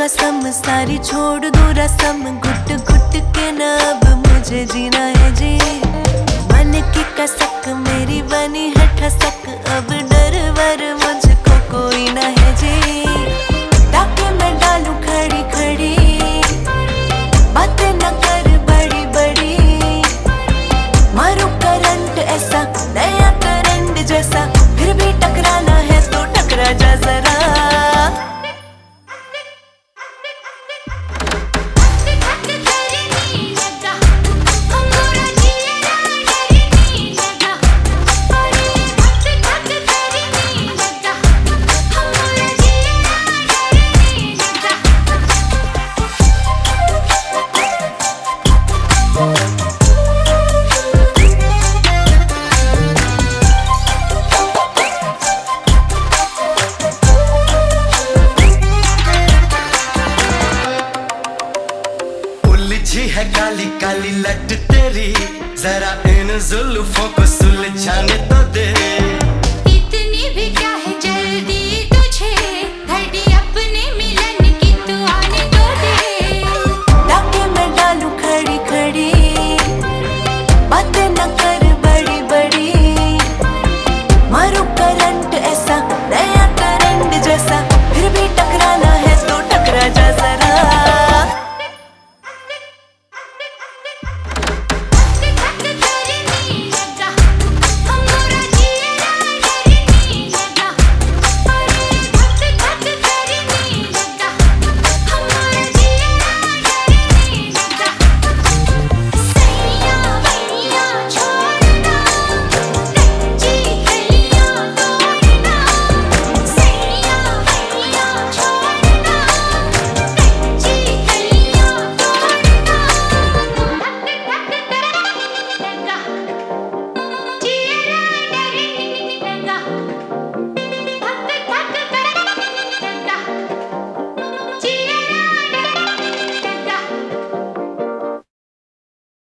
कसम सारी छोड़ दूं रसम, घुट घुट के न अब मुझे जीना है जी। मन की कसक मेरी बनी है ठसक, अब डर वर मुझको कोई न है जी। ताकि मैं डालूं खड़ी खड़ी, बातें न कर बड़ी बड़ी, मारूं करंट ऐसा नया करंट जैसा, फिर भी टकराना है तो टकरा जा जरा। उलझी है काली काली लट तेरी, जरा इन जुल्फों को सुलझाने तो दे।